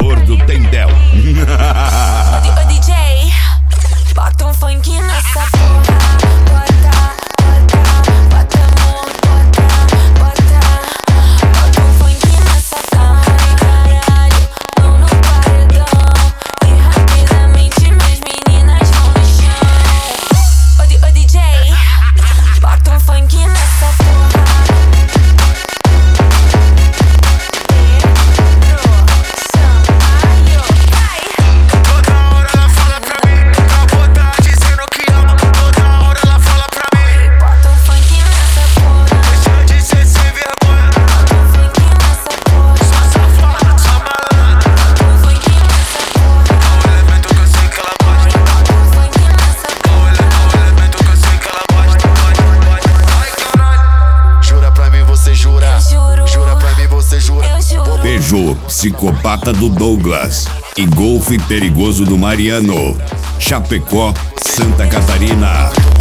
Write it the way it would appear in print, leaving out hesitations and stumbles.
sabor do Tendel. Ô DJ, bota um funk nessa porra. Bota amor, bota um funk nessa porra. Caralho, mão no paredão. E rapidamente minhas meninas vão no chão. Ô DJ, bota um funk nessa porra. Peugeot, psicopata do Douglas e Golfe perigoso do Mariano. Chapecó, Santa Catarina.